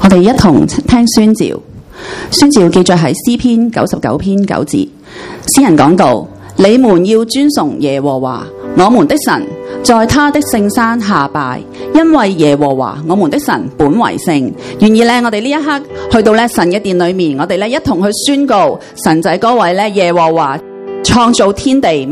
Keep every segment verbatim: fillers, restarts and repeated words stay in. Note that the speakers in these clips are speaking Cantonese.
我哋一同聽宣召，宣召記載喺詩篇九十九篇九節，詩人講到：你們要尊崇耶和華，我們的神，在他的聖山下拜，因為耶和華我們的神本為聖。願意咧，我哋呢一刻去到咧神嘅殿裏面，我哋咧一同去宣告神就係嗰位咧耶和華創造天地。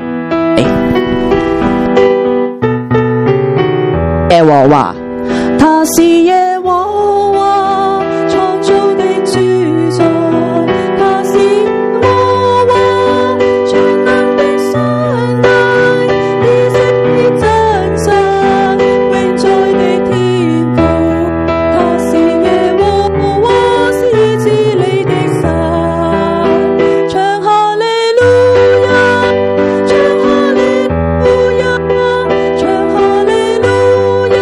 耶和華，他是耶和華創造的主宰，他是耶和華全能的上帝，以色列真神永在的天父，他是耶和華是治理的神，唱哈利路亞，唱哈利路亞，唱哈利路亞。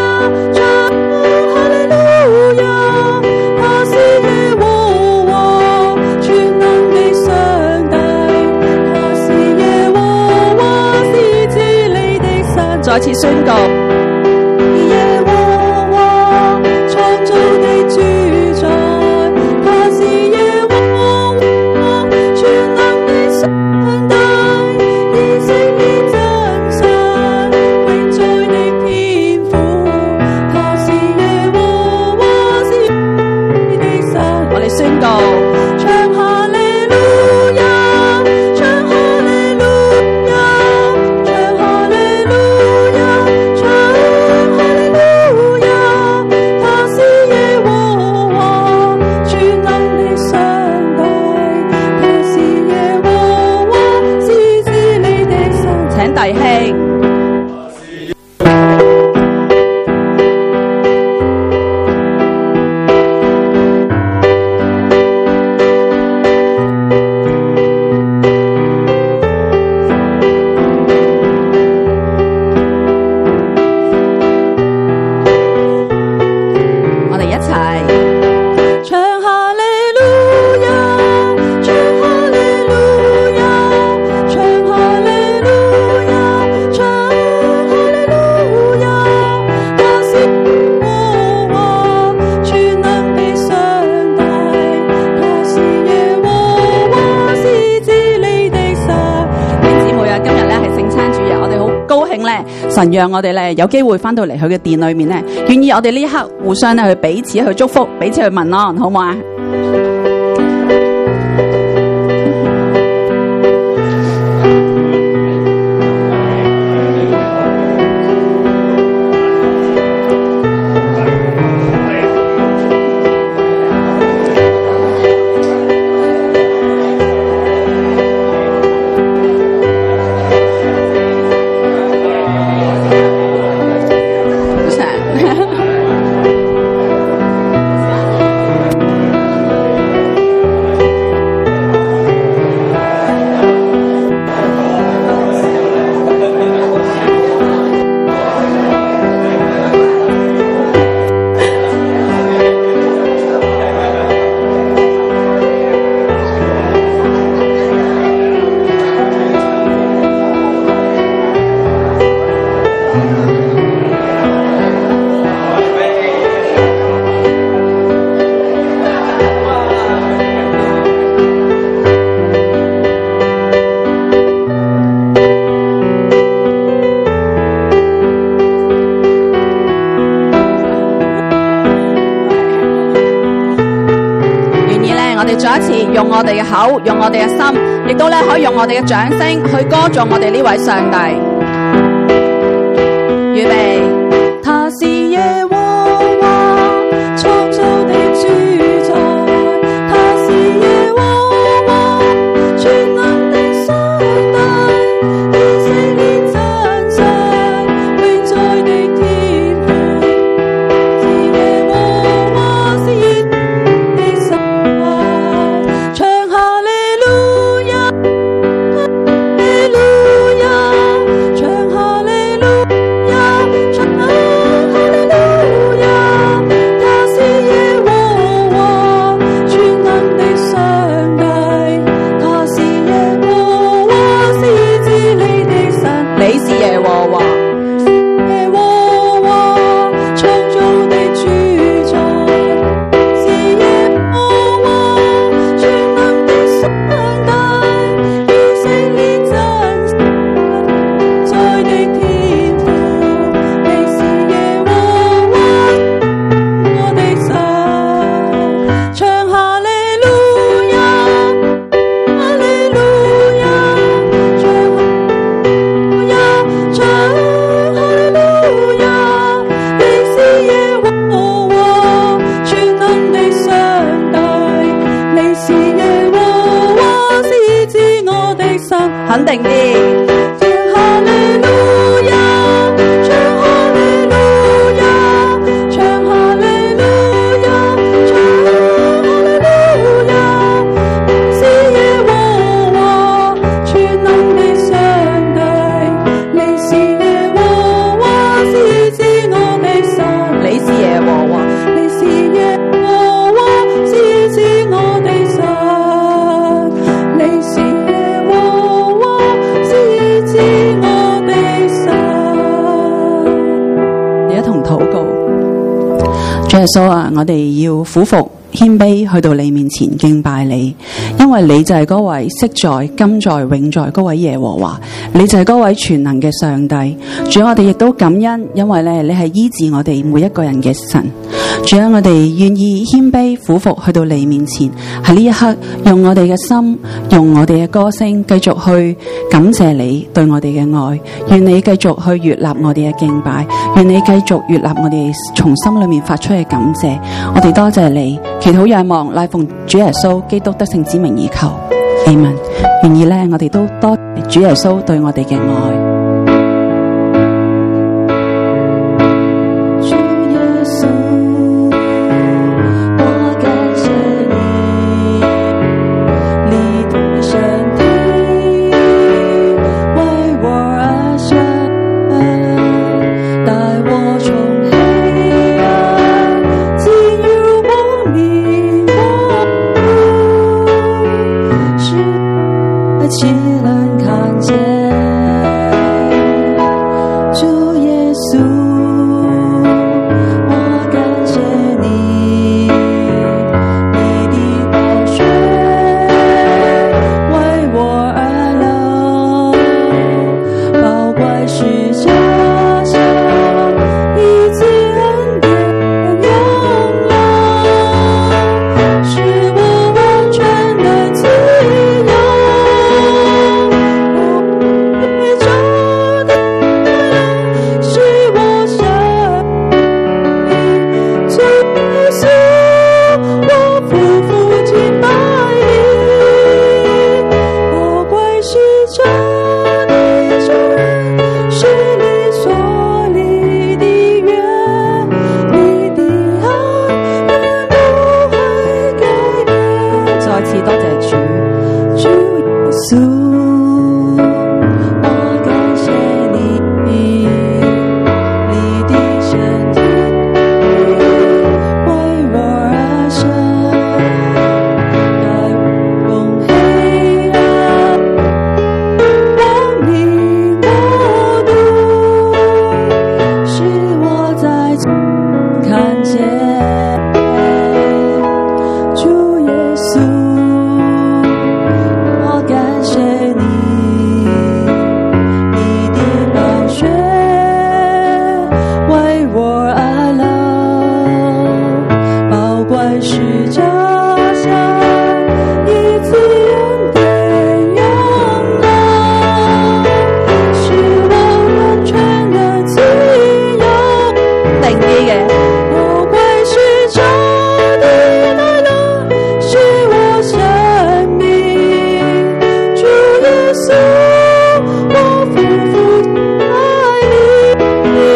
再次宣告，耶和華創造的主宰，他是耶和華全能的上帝，以色列真神永在的天父，他是耶和華是你的神。我哋宣告，唱哈利路亞，唱哈利路亞，唱哈利路亞。弟兄，我哋一齊唱哈利路亞，唱哈利路亞，唱哈利路亞。唱哈利路亞，他是耶和華全能的上帝，他是耶和華是治理的神。弟兄姊妹啊，今日咧係聖餐主日，我哋好高興咧，神讓我哋咧有機會翻到嚟佢嘅殿裏面咧，願意我哋呢一刻互相咧去彼此去祝福，彼此去問安，好唔好啊？再一次用我哋嘅口，用我哋嘅心，亦都咧可以用我哋嘅掌聲去歌頌我哋呢位上帝。預備，他是耶和華創造的主宰，他是耶和華全能的上帝，以色列真神永在的天父，是耶和華是你的神。唱哈利路亞，哈利路亞，唱哈利路亞。 肯定啲。唱哈利路亞，唱哈利路亞，唱哈利路亞，唱哈利路亞，是耶和華全能的上帝，你是耶和華，是指我的神，你是耶和華，你是耶和華，是指我的神，你是耶和華，是指我的神。你一同禱告，主耶穌啊，我哋要俯伏謙卑去到你面前敬拜你，因為你就係嗰位昔在、今在、永在嗰位耶和華，你就係嗰位全能嘅上帝。主啊，我哋亦都感恩，因為咧你係醫治我哋每一個人嘅神。主啊，我哋願意謙卑俯伏去到你面前，喺呢一刻用我哋嘅心，用我哋嘅歌聲繼續去感謝你對我哋嘅愛。願你繼續去悅納我哋嘅敬拜，願你繼續悅納我哋從心裏面發出嘅感謝。我哋多謝你，祈禱仰望乃奉主耶穌基督得勝之名而求，阿們。願意咧，我哋都多謝主耶穌對我哋嘅愛。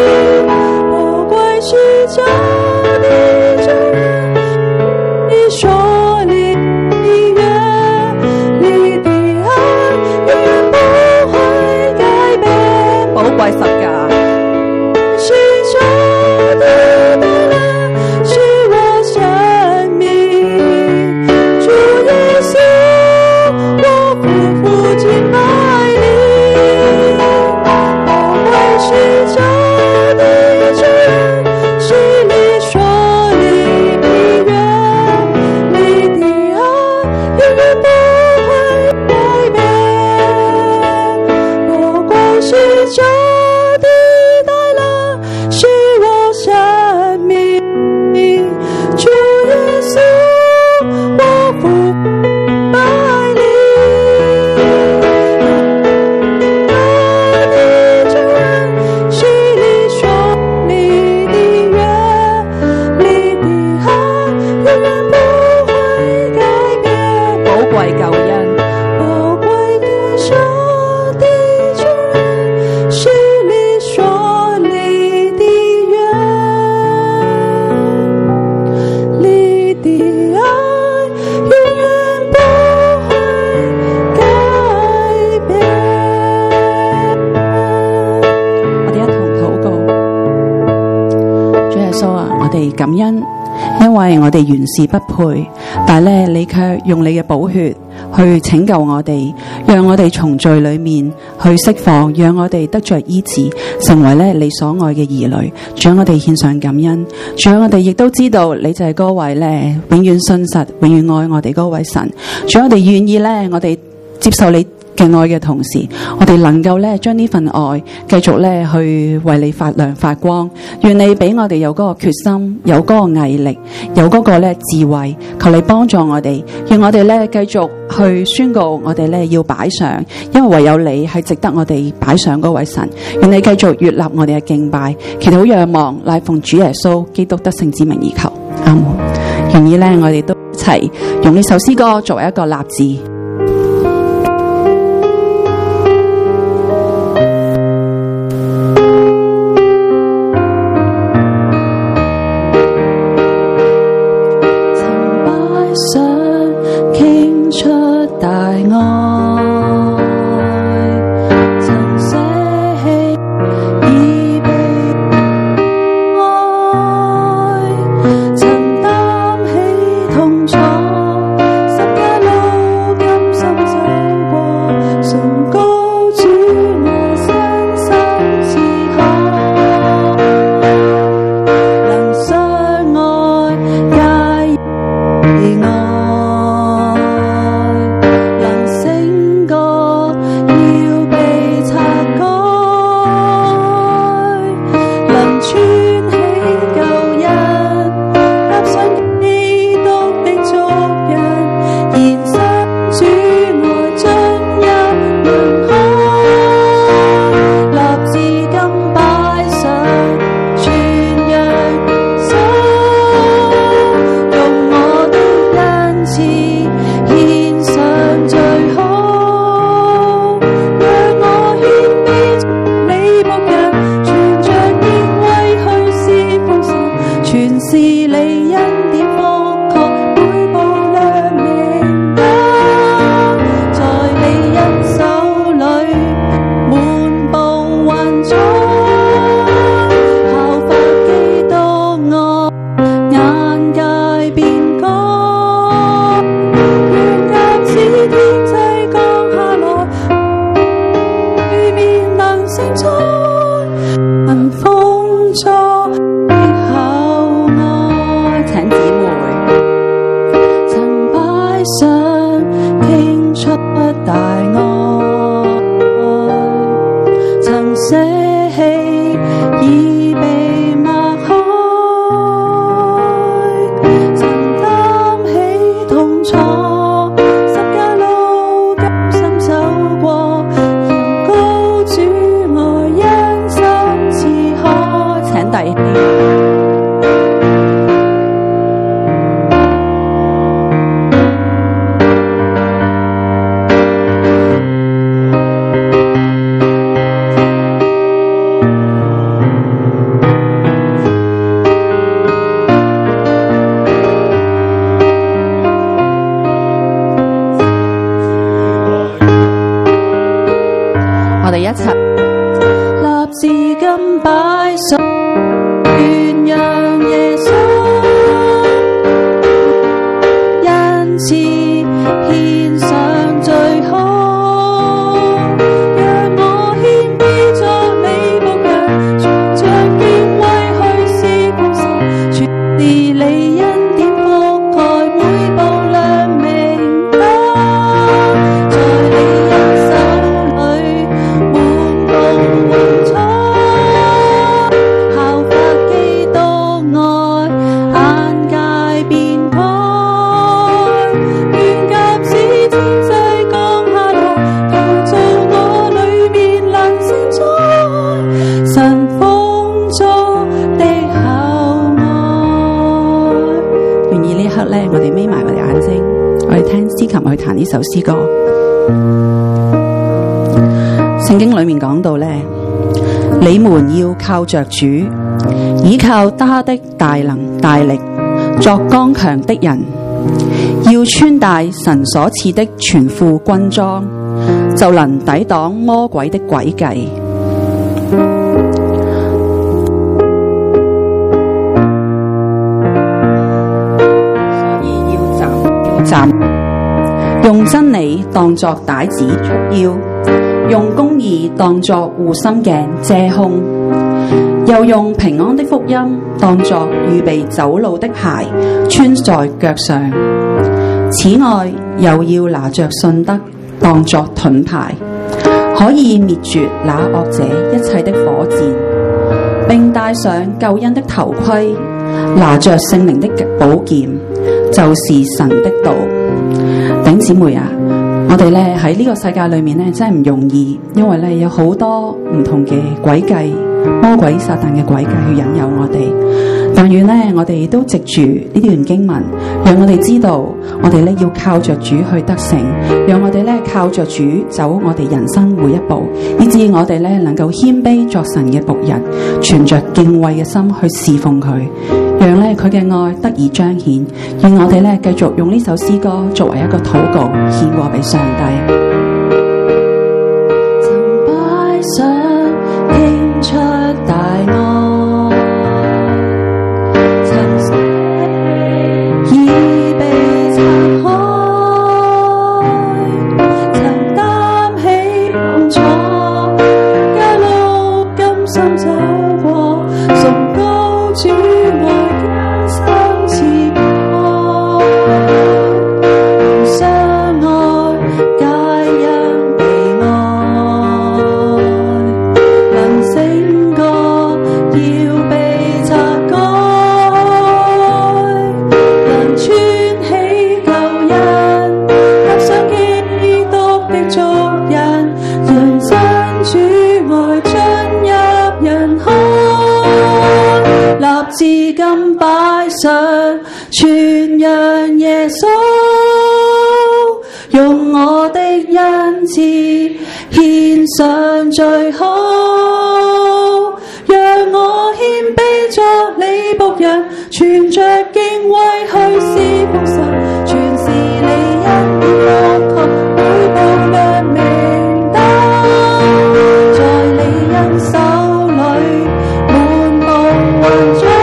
说我哋原是不配，但係咧你卻用你嘅寶血去拯救我哋，讓我哋從罪裏面去釋放，讓我哋得着醫治，成為咧你所愛嘅兒女。主，我哋獻上感恩。主，我哋亦都知道你就係嗰位咧永遠信實、永遠愛我哋嗰位神。主，我哋願意咧，我哋接受你嘅愛嘅同時，我哋能夠咧將呢份愛繼續咧去為你發亮發光。願你俾我哋有嗰個決心，有嗰個毅力，有嗰個咧智慧，求你幫助我哋，讓我哋咧繼續去宣告我哋咧要擺上，因為唯有你係值得我哋擺上嗰位神。願你繼續悅納我哋嘅敬拜，祈禱仰望乃奉主耶穌基督得勝之名而求，阿門。願意咧我哋都一齊用呢首詩歌作為一個立志。 呢首詩歌，聖經裏面講到咧，你們要靠着主，倚靠他的大能大力，作剛強的人，要穿戴神所賜的全副軍裝，就能抵擋魔鬼的詭計。 站，用真理當作帶子束腰，用公義當作護心鏡遮胸，又用平安的福音當作預備走路的鞋穿在腳上。此外，又要拿着信德當作盾牌，可以滅絕那惡者一切的火箭，並戴上救恩的頭盔，拿着聖靈的寶劍，就是神的道。弟兄姊妹啊，我哋咧喺呢個世界裏面咧真係唔容易，因為咧有好多唔同嘅詭計，魔鬼撒旦嘅詭計去引誘我哋。但願咧我哋都藉住呢段經文，讓我哋知道我哋咧要靠着主去得勝，讓我哋咧靠着主走我哋人生每一步，以至我哋咧能夠謙卑作神嘅僕人，存着敬畏嘅心去侍奉佢，讓咧佢嘅愛得以彰顯。願我哋咧繼續用呢首詩歌作為一個禱告，獻過俾上帝。曾擺上傾出大愛，至今擺上，傳揚耶穌，用我的恩賜獻上最好，讓我謙卑作你僕人，存着敬畏去侍奉神，全是你恩典福託，每步亮明燈，在你恩手裏滿布雲彩。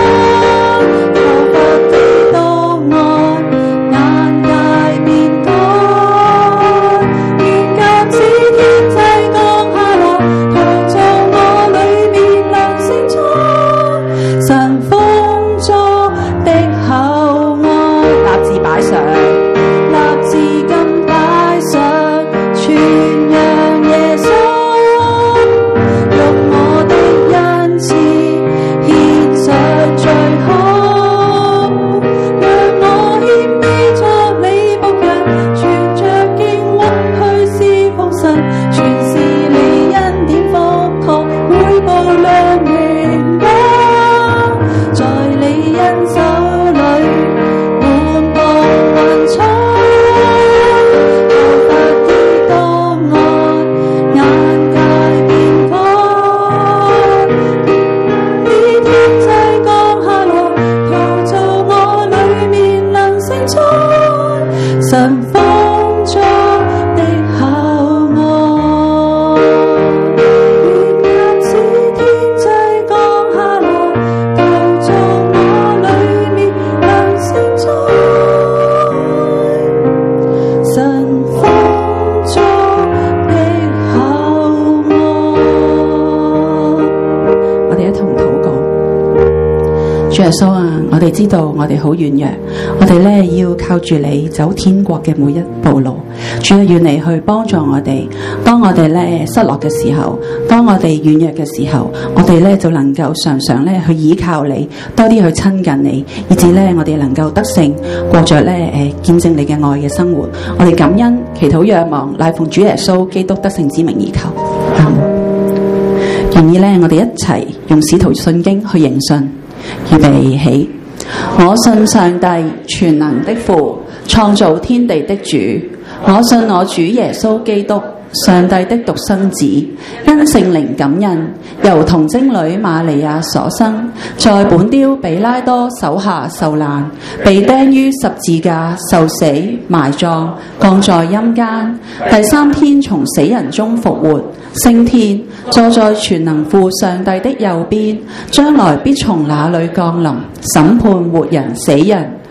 主耶穌啊，我哋知道我哋好軟弱，我哋咧要靠住你走天國嘅每一步路。主啊，願你去幫助我哋。當我哋咧失落嘅時候，當我哋軟弱嘅時候，我哋咧就能夠常常咧去依靠你，多啲去親近你，以至咧我哋能夠得勝，過着咧誒見證你嘅愛嘅生活。我哋感恩、祈禱、仰望，乃奉主耶穌基督得勝之名而求。阿們。願意咧，我哋一齊用使徒信經去迎信。預備起，我信上帝全能的父，創造天地的主。我信我主耶穌基督，上帝的獨生子，因聖靈感孕，由童貞女瑪利亞所生，在本丟彼拉多手下受難，被釘於十字架，受死埋葬，降在陰間，第三天從死人中復活，升天，坐在全能父上帝的右邊，將來必從那裏降臨，審判活人死人。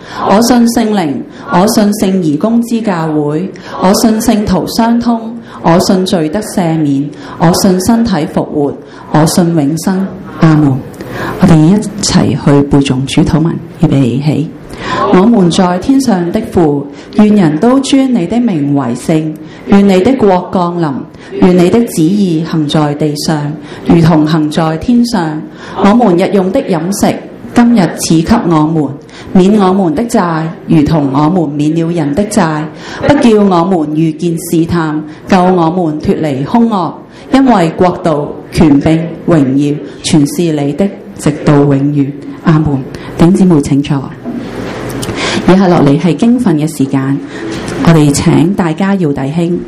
我信聖靈，我信聖義公之教會，我信聖徒相通，我信罪得赦免，我信身體復活，我信永生。阿門。我哋一齊去背誦主禱文，預備起。我們在天上的父，願人都尊你的名為聖，願你的國降臨，願你的旨意行在地上，如同行在天上。我們日用的飲食，今日賜給我們，免我們的債，如同我們免了人的債，不叫我們遇見試探，救我們脫離兇惡。因為國度、權柄、榮耀，全是你的，直到永遠。阿門。弟兄姊妹請坐。以下落嚟係經訓嘅時間，我哋請大家要弟兄。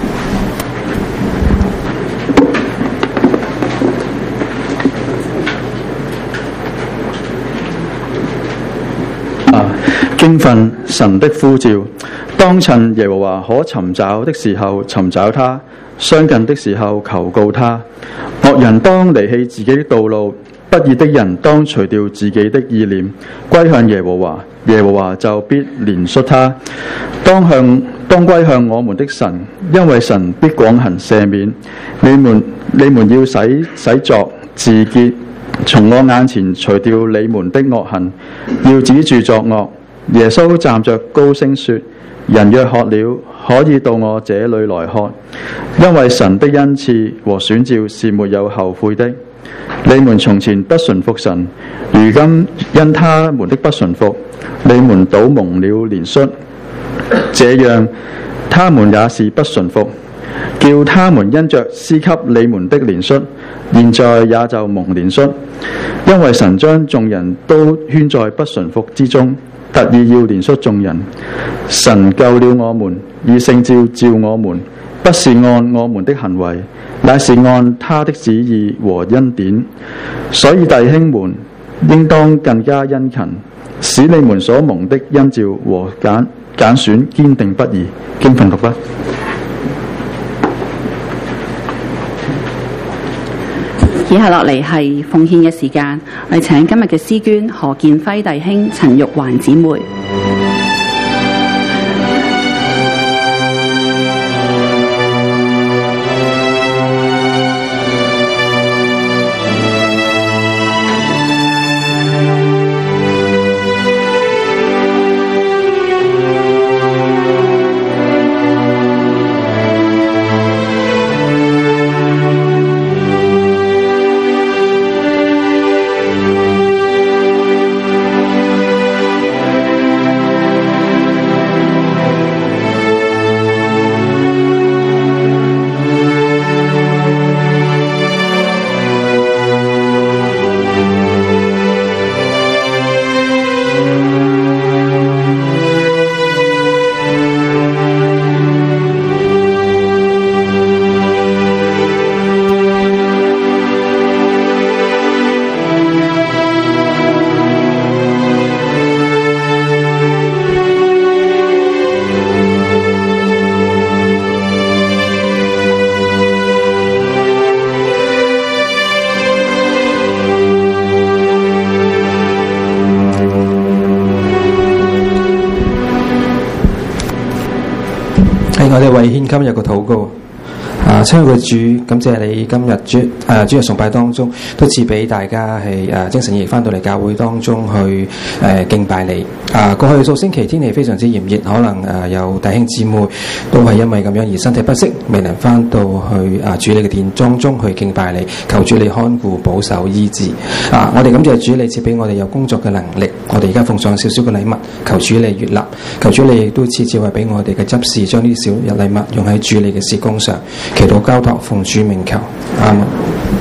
啊，經訓神的呼召，當趁耶和華可尋找的時候尋找他，相近的時候求告他。惡人當離棄自己的道路，不義的人當除掉自己的意念，歸向耶和華，耶和華就必憐恤他。當向當歸向我們的神，因為神必廣行赦免。你們你們要洗洗作自潔，從我眼前除掉你們的惡行，要止住作惡。耶穌站着高聲說：人若渴了，可以到我這裏來喝，因為神的恩賜和選召是沒有後悔的。你們從前不順服神，如今因他們的不順服，你們倒蒙了憐恤。這樣他們也是不順服，叫他們因着施給你們的憐恤，現在也就蒙憐恤。因為神將眾人都圈在不順服之中，特意要憐恤眾人。神救了我們，以聖召召我們，不是按我們的行為，乃是按他的旨意和恩典。所以弟兄們，應當更加殷勤，使你們所蒙的恩召和揀揀選堅定不移。經訓讀畢。 以下落嚟係奉獻嘅時間，我哋請今日嘅詩捐何建輝弟兄、陳玉環姊妹。 我哋為獻今日個禱告。啊，親愛嘅主，感謝你今日主誒主日崇拜當中都賜俾大家係誒、啊、精神奕奕翻到嚟教會當中去誒、啊、敬拜你。啊，過去數星期天氣非常之炎熱，可能誒、啊、有弟兄姊妹都係因為咁樣而身體不適，未能翻到去啊主你嘅殿當中去敬拜你，求主你看顧保守醫治。啊，我哋感謝主你賜俾我哋有工作嘅能力，我哋而家奉上少少嘅禮物，求主你悅納，求主你亦都賜智慧俾我哋嘅執事，將呢啲小禮物用喺主你嘅事工上。祈禱交託奉主名求，阿門。